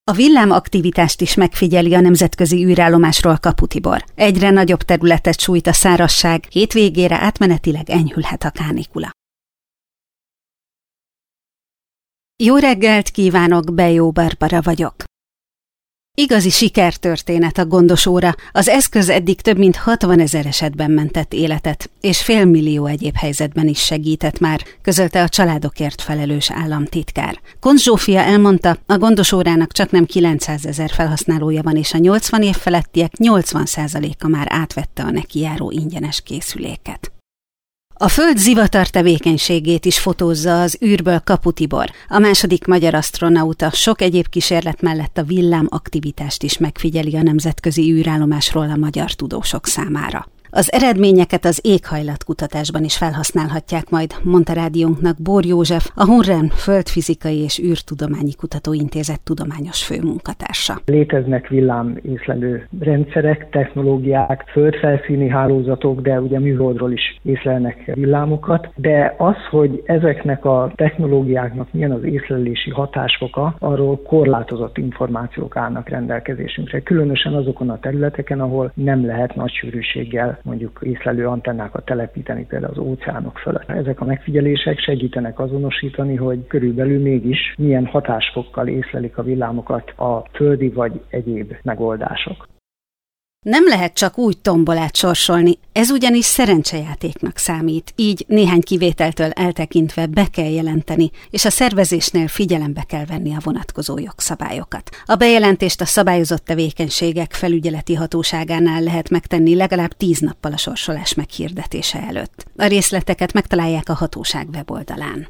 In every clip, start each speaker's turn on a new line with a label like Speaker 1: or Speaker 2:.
Speaker 1: A villámaktivitást is megfigyeli a nemzetközi űrállomásról Kapu Tibor. Egyre nagyobb területet sújt a szárazság, hétvégére átmenetileg enyhülhet a kánikula. Jó reggelt kívánok, Bejó Barbara vagyok. Igazi sikertörténet a Gondos óra. Az eszköz eddig több mint 60 000 esetben mentett életet, és fél millió egyéb helyzetben is segített már, közölte a családokért felelős államtitkár. Koncz Zsófia elmondta, a Gondos órának csaknem 900 000 felhasználója van, és a 80 év felettiek 80%-a már átvette a neki járó ingyenes készüléket. A Föld zivatar tevékenységét is fotózza az űrből Kapu Tibor. A második magyar asztronauta sok egyéb kísérlet mellett a villámaktivitást is megfigyeli a nemzetközi űrállomásról a magyar tudósok számára. Az eredményeket az éghajlatkutatásban is felhasználhatják majd, mondta rádiónknak Bór József, a Hunrem Földfizikai és űrtudományi kutatóintézet tudományos főmunkatársa.
Speaker 2: Léteznek villámészlelő rendszerek, technológiák, földfelszíni hálózatok, de ugye műholdról is észlelnek villámokat, de az, hogy ezeknek a technológiáknak milyen az észlelési hatásfoka, arról korlátozott információk állnak rendelkezésünkre, különösen azokon a területeken, ahol nem lehet nagy sűrűséggel mondjuk észlelő antennákat telepíteni, például az óceánok fölött. Ezek a megfigyelések segítenek azonosítani, hogy körülbelül mégis milyen hatásfokkal észlelik a villámokat a földi vagy egyéb megoldások.
Speaker 1: Nem lehet csak úgy tombolát sorsolni, ez ugyanis szerencsejátéknak számít, így néhány kivételtől eltekintve be kell jelenteni, és a szervezésnél figyelembe kell venni a vonatkozó jogszabályokat. A bejelentést a szabályozott tevékenységek felügyeleti hatóságánál lehet megtenni legalább 10 nappal a sorsolás meghirdetése előtt. A részleteket megtalálják a hatóság weboldalán.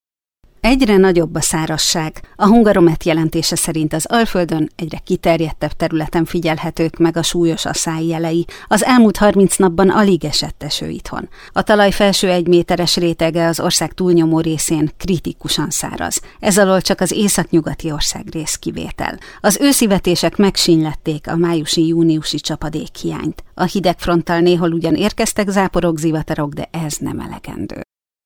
Speaker 1: Egyre nagyobb a szárazság. A Hungaromet jelentése szerint az Alföldön egyre kiterjedtebb területen figyelhetők meg a súlyos aszály jelei. Az elmúlt 30 napban alig esett eső itthon. A talaj felső 1 méteres rétege az ország túlnyomó részén kritikusan száraz. Ez alól csak az északnyugati országrész kivétel. Az őszivetések megsínylették a májusi-júniusi csapadékhiányt. A hidegfronttal néhol ugyan érkeztek záporok, zivatarok, de ez nem elegendő.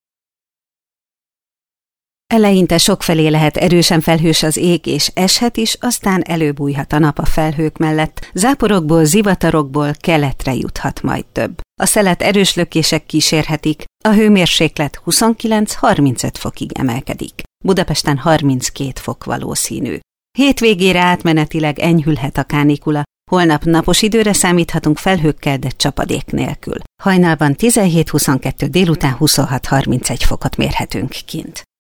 Speaker 1: Eleinte sokfelé lehet erősen felhős az ég, és eshet is, aztán előbújhat a nap a felhők mellett. Záporokból, zivatarokból keletre juthat majd több. A szelet erős lökések kísérhetik, a hőmérséklet 29-35 fokig emelkedik. Budapesten 32 fok valószínű. Hétvégére átmenetileg enyhülhet a kánikula, holnap napos időre számíthatunk felhőkkel, de csapadék nélkül. Hajnalban 17-22, délután 26-31 fokot mérhetünk kint.